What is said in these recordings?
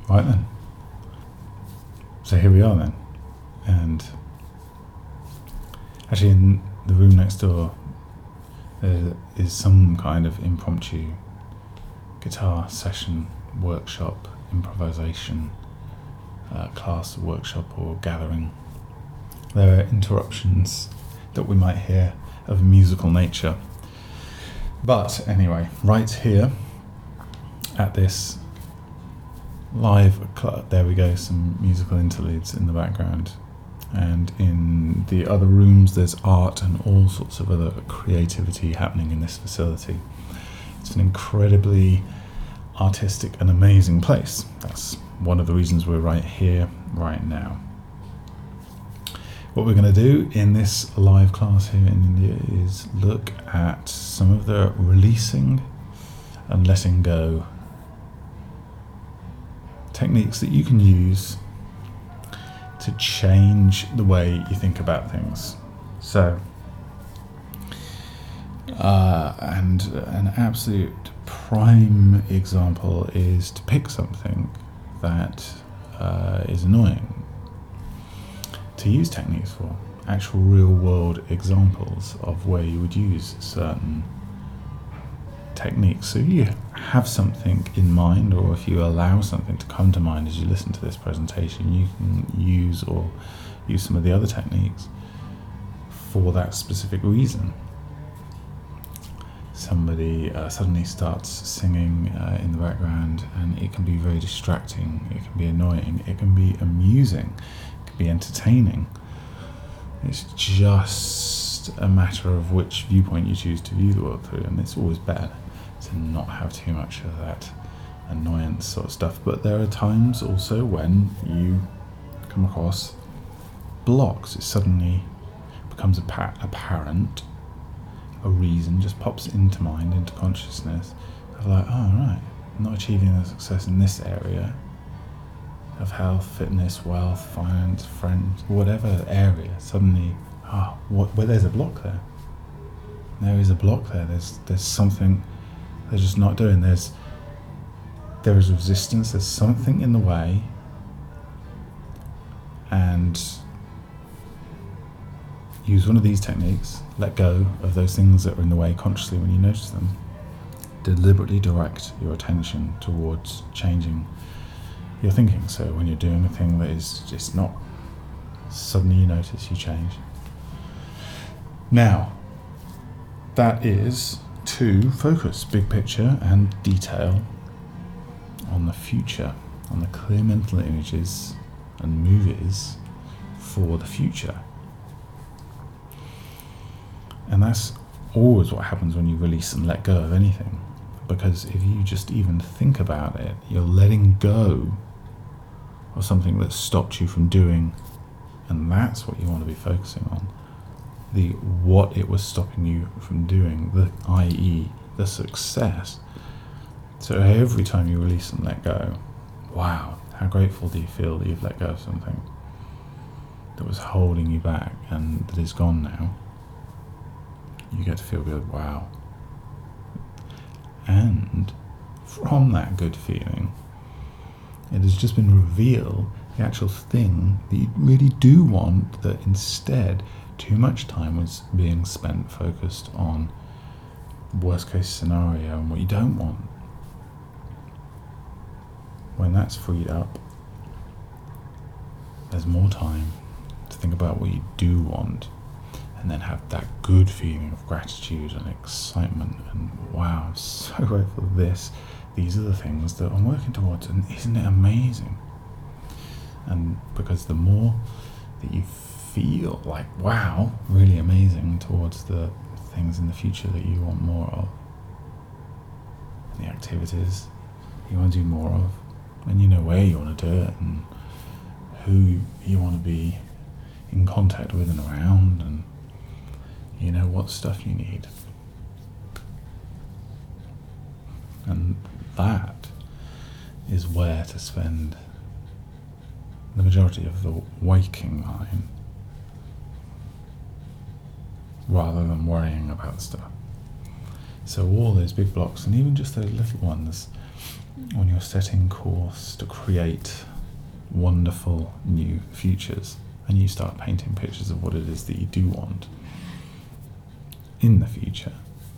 Right then. So here we are then. And actually in the room next door there is some kind of impromptu guitar session, workshop, improvisation, class, workshop or gathering. There are interruptions that we might hear of a musical nature. But anyway, right here at this live club, there we go, some musical interludes in the background. And in the other rooms there's art and all sorts of other creativity happening in this facility. It's an incredibly artistic and amazing place. That's one of the reasons we're right here, right now. What we're going to do in this live class here in India is look at some of the releasing and letting go techniques that you can use to change the way you think about things. So, and an absolute prime example is to pick something that is annoying, to use techniques for actual real world examples of where you would use certain techniques. So you have something in mind, or if you allow something to come to mind as you listen to this presentation, you can use some of the other techniques for that specific reason. Somebody suddenly starts singing in the background and it can be very distracting, it can be annoying, it can be amusing, it can be entertaining. It's just a matter of which viewpoint you choose to view the world through, and it's always better to not have too much of that annoyance sort of stuff. But there are times also when you come across blocks. It suddenly becomes apparent, a reason just pops into mind, into consciousness of like, oh right, I'm not achieving the success in this area of health, fitness, wealth, finance, friends, whatever area. Suddenly, where there's a block there. There is a block there. There's something they're just not doing. There is resistance. There's something in the way, and use one of these techniques. Let go of those things that are in the way consciously when you notice them. Deliberately direct your attention towards changing your thinking. So when you're doing a thing that is just not, suddenly you notice, you change. Now, that is to focus big picture and detail on the future, on the clear mental images and movies for the future. And that's always what happens when you release and let go of anything. Because if you just even think about it, you're letting go of something that stopped you from doing, and that's what you want to be focusing on. What it was stopping you from doing, i.e. the success. So every time you release and let go, wow, how grateful do you feel that you've let go of something that was holding you back and that is gone now? You get to feel good, wow. And from that good feeling, it has just been revealed the actual thing that you really do want, that instead too much time was being spent focused on worst case scenario and what you don't want. When that's freed up, there's more time to think about what you do want, and then have that good feeling of gratitude and excitement and wow, I'm so grateful for this. These are the things that I'm working towards, and isn't it amazing? And because the more that you feel like wow, really amazing towards the things in the future that you want more of, the activities you want to do more of, and you know where you want to do it and who you want to be in contact with and around, and you know what stuff you need. And that is where to spend the majority of the waking mind, rather than worrying about stuff. So all those big blocks, and even just those little ones, when you're setting course to create wonderful new futures, and you start painting pictures of what it is that you do want in the future,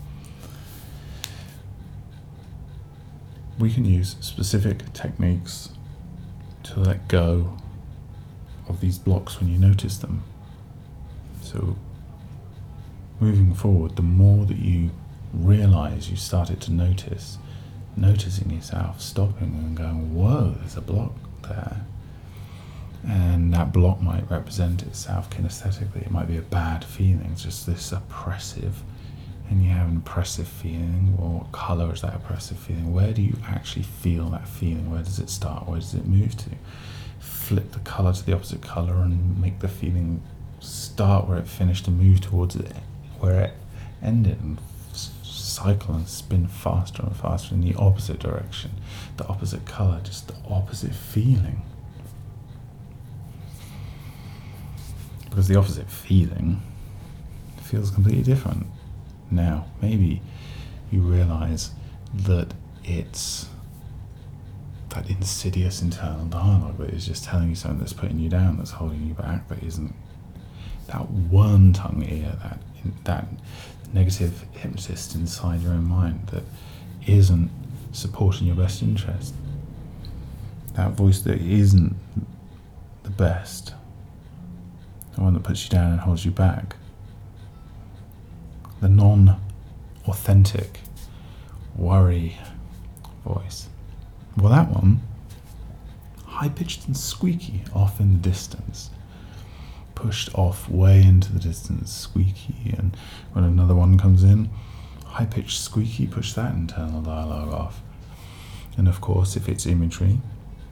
we can use specific techniques to let go of these blocks when you notice them. So moving forward, the more that you realize you started to noticing yourself stopping and going, whoa, there's a block there. And that block might represent itself kinesthetically. It might be a bad feeling, it's just this oppressive, and you have an oppressive feeling. Well, what colour is that oppressive feeling? Where do you actually feel that feeling? Where does it start? Where does it move to? Flip the colour to the opposite colour and make the feeling start where it finished and move towards it where it ended, and cycle and spin faster and faster in the opposite direction, the opposite colour, just the opposite feeling. Because the opposite feeling feels completely different. Now, maybe you realise that it's that insidious internal dialogue that is just telling you something that's putting you down, that's holding you back, that isn't that worm-tongue ear, that negative hypnotist inside your own mind that isn't supporting your best interest. That voice that isn't the best, the one that puts you down and holds you back. The non-authentic worry voice. Well, that one, high-pitched and squeaky, off in the distance. Pushed off way into the distance, squeaky, and when another one comes in, high-pitched, squeaky, push that internal dialogue off. And of course, if it's imagery,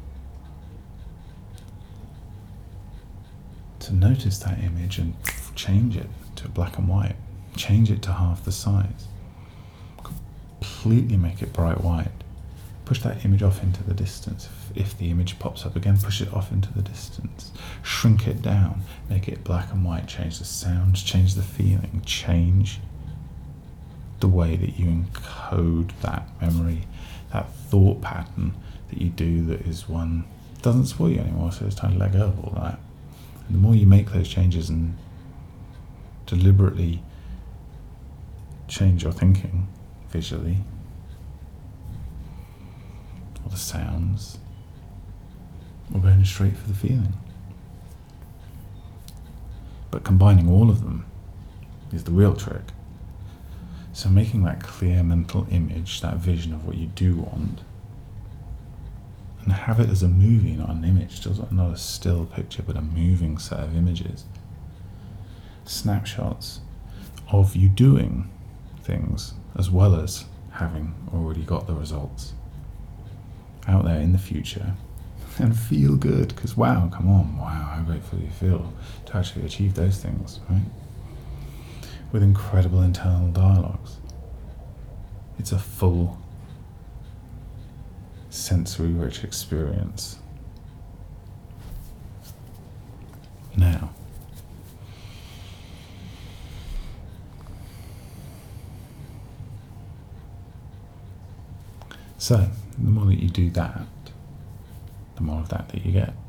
to notice that image and change it to black and white, change it to half the size, completely make it bright white. Push that image off into the distance. If the image pops up again, push it off into the distance. Shrink it down, make it black and white, change the sounds, change the feeling, change the way that you encode that memory, that thought pattern that you do that is one doesn't support you anymore, so it's time to let go of all that. And the more you make those changes and deliberately change your thinking visually, or the sounds, or going straight for the feeling. But combining all of them is the real trick. So making that clear mental image, that vision of what you do want, and have it as a movie, not an image, not a still picture, but a moving set of images. Snapshots of you doing things as well as having already got the results out there in the future, and feel good, because wow, come on, wow, how grateful you feel to actually achieve those things, right? With incredible internal dialogues. It's a full sensory rich experience. Now, so the more that you do that, the more of that you get.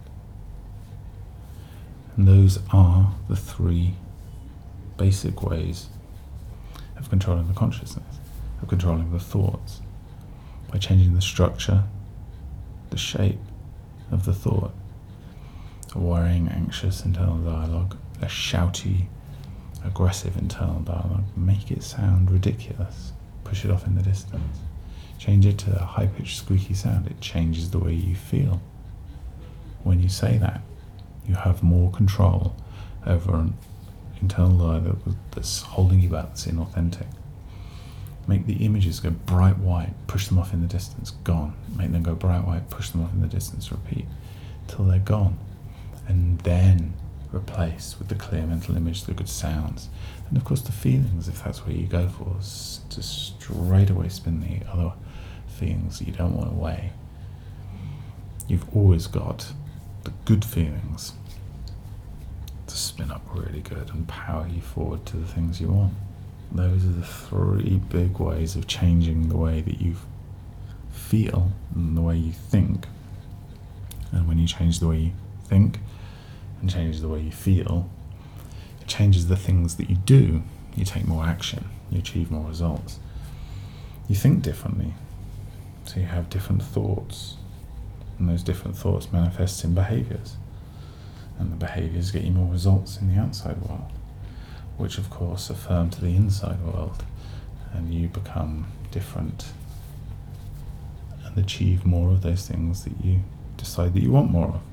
And those are the three basic ways of controlling the consciousness, of controlling the thoughts, by changing the structure, the shape of the thought. A worrying, anxious internal dialogue, a shouty, aggressive internal dialogue. Make it sound ridiculous. Push it off in the distance. Change it to a high-pitched, squeaky sound. It changes the way you feel. When you say that, you have more control over an internal dialogue that's holding you back, that's inauthentic. Make the images go bright white, push them off in the distance, gone. Make them go bright white, push them off in the distance, repeat, till they're gone. And then replace with the clear mental image, the good sounds. And of course the feelings, if that's where you go for, to straight away spin the other feelings that you don't want away. You've always got the good feelings to spin up really good and power you forward to the things you want. Those are the three big ways of changing the way that you feel and the way you think. And when you change the way you think and change the way you feel, it changes the things that you do. You take more action, you achieve more results. You think differently, so you have different thoughts, and those different thoughts manifest in behaviours, and the behaviours get you more results in the outside world, which of course affirm to the inside world, and you become different and achieve more of those things that you decide that you want more of.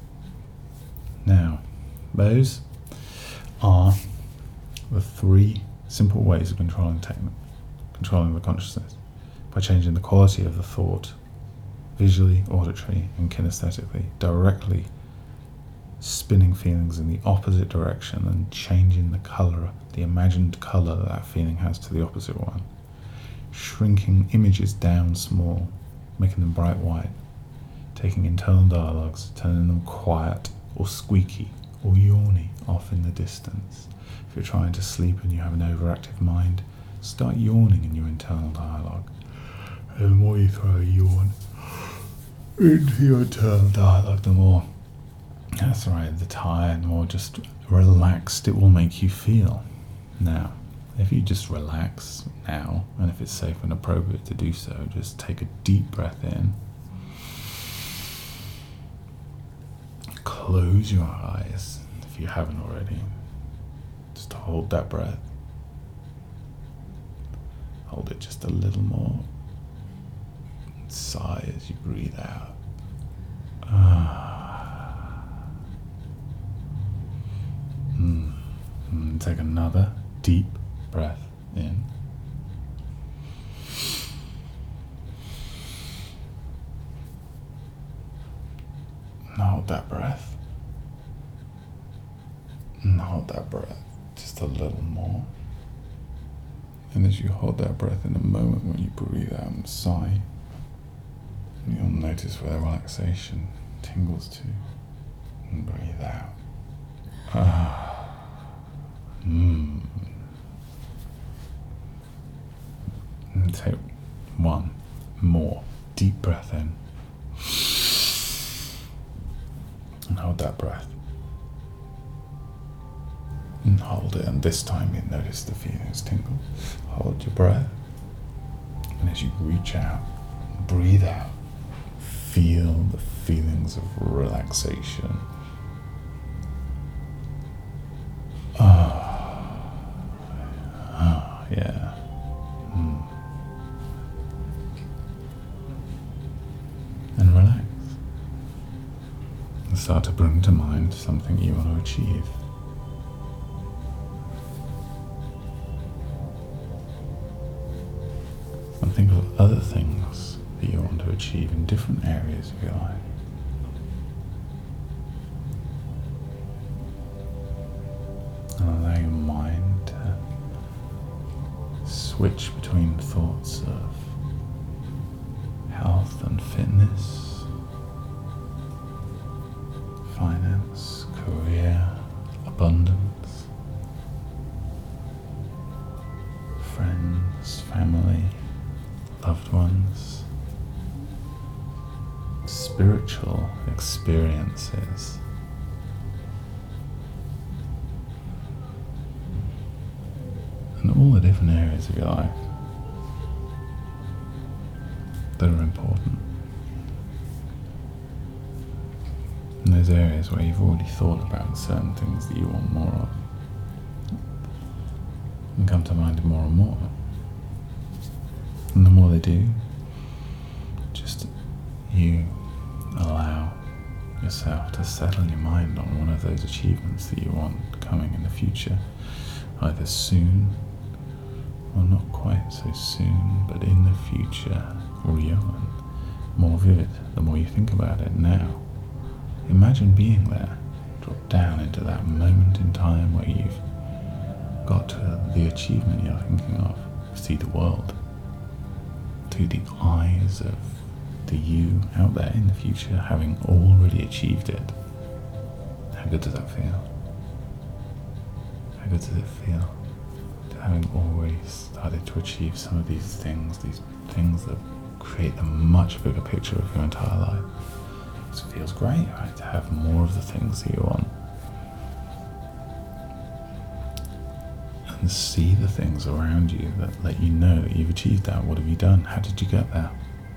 Now, those are the 3 simple ways of controlling the consciousness, by changing the quality of the thought, visually, auditory, and kinesthetically, directly spinning feelings in the opposite direction and changing the colour, the imagined colour that feeling has to the opposite one, shrinking images down small, making them bright white, taking internal dialogues, turning them quiet or squeaky or yawny off in the distance. If you're trying to sleep and you have an overactive mind, start yawning in your internal dialogue. And the more you throw a yawn into your internal dialogue, the more, that's right, the tired, the more just relaxed it will make you feel. Now, if you just relax now, and if it's safe and appropriate to do so, just take a deep breath in. Close your eyes if you haven't already. Just hold that breath. Hold it just a little more. Sigh as you breathe out. And take another deep breath in. And hold that breath. And hold that breath just a little more. And as you hold that breath, in a moment when you breathe out and sigh, you'll notice where the relaxation tingles to. And breathe out. And take one more deep breath in. And hold that breath. And hold it, and this time you notice the feelings tingle. Hold your breath. And as you reach out, breathe out. Feel the feelings of relaxation. Yeah. And relax. And start to bring to mind something you want to achieve. And think of other things that you want to achieve in different areas of your life. And allow your mind to switch between thoughts of health and fitness, finance, career, abundance, friends, family, loved ones, spiritual experiences, and all the different areas of your life that are important. And those areas where you've already thought about certain things that you want more of, and come to mind more and more. And the more they do, just you allow yourself to settle your mind on one of those achievements that you want coming in the future, either soon or not quite so soon, but in the future, real and more vivid the more you think about it now. Imagine being there, drop down into that moment in time where you've got to the achievement you're thinking of. See the world through the eyes of the you out there in the future, having already achieved it. How good does that feel? How good does it feel to having already started to achieve some of these things that create a much bigger picture of your entire life. It feels great, right, to have more of the things that you want. And see the things around you that let you know that you've achieved that. What have you done? How did you get there?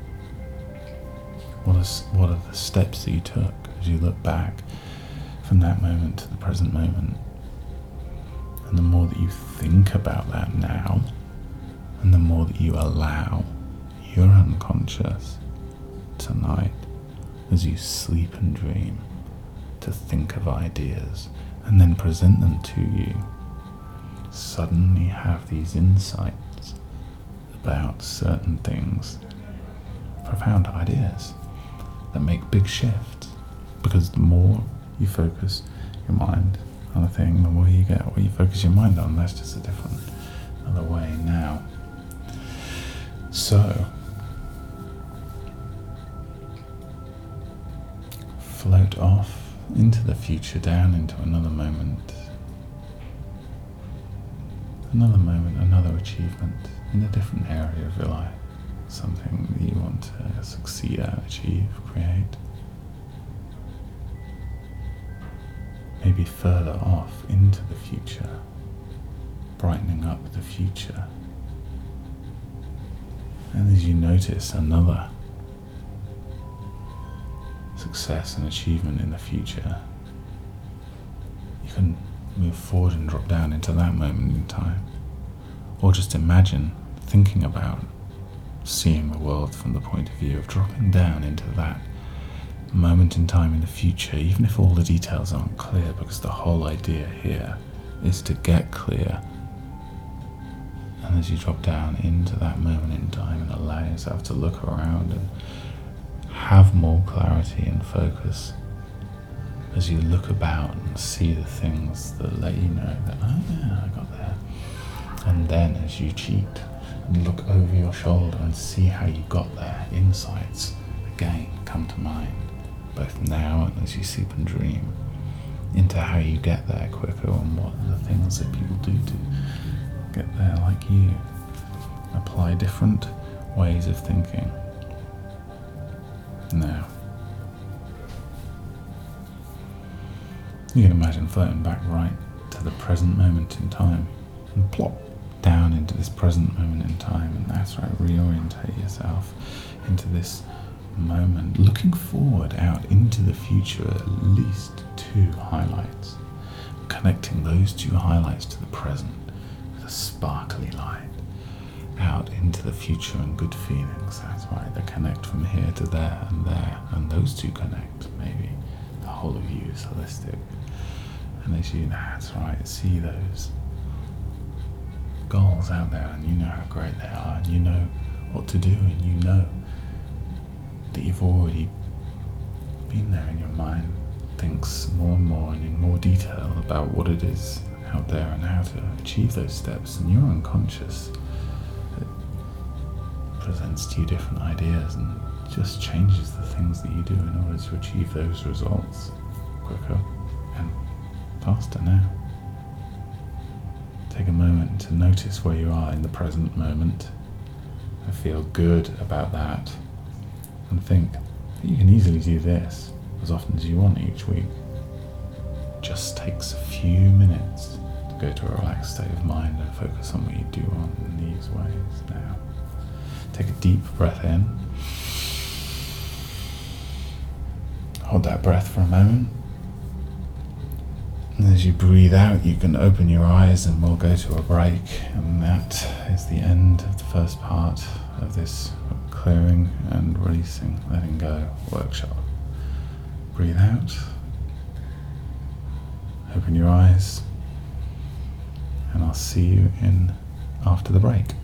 What are the steps that you took as you look back from that moment to the present moment? And the more that you think about that now, and the more that you allow your unconscious tonight, as you sleep and dream, to think of ideas and then present them to you, suddenly have these insights about certain things, profound ideas that make big shifts. Because the more you focus your mind on a thing, the more you get what you focus your mind on. That's just a different other way now. So float off into the future, down into another moment, another achievement in a different area of your life, something that you want to succeed at, achieve, create. Maybe further off into the future, brightening up the future. And as you notice another success and achievement in the future, you can move forward and drop down into that moment in time. Or just imagine thinking about seeing the world from the point of view of dropping down into that moment in time in the future, even if all the details aren't clear, because the whole idea here is to get clear. And as you drop down into that moment in time and allow yourself to look around and have more clarity and focus, as you look about and see the things that let you know that, oh yeah, I got there. And then as you cheat and look over your shoulder and see how you got there, insights again come to mind, both now and as you sleep and dream, into how you get there quicker and what are the things that people do to get there like you. Apply different ways of thinking. Now, you can imagine floating back right to the present moment in time and plop down into this present moment in time, and that's right, reorientate yourself into this moment, looking forward out into the future, at least 2 highlights, connecting those 2 highlights to the present with a sparkly light out into the future and good feelings. That's right, they connect from here to there, and those 2 connect. Maybe the whole of you is holistic, and as you, that's right, see those goals out there, and you know how great they are, and you know what to do, and you know that you've already been there in your mind, thinks more and more and in more detail about what it is out there and how to achieve those steps, and your unconscious presents to you different ideas and just changes the things that you do in order to achieve those results quicker and faster now. Take a moment to notice where you are in the present moment and feel good about that, and think that you can easily do this as often as you want each week. It just takes a few minutes to go to a relaxed state of mind and focus on what you do on in these ways now. Take a deep breath in. Hold that breath for a moment. And as you breathe out, you can open your eyes and we'll go to a break. And that is the end of the first part of this clearing and releasing, letting go workshop. Breathe out. Open your eyes. And I'll see you in after the break.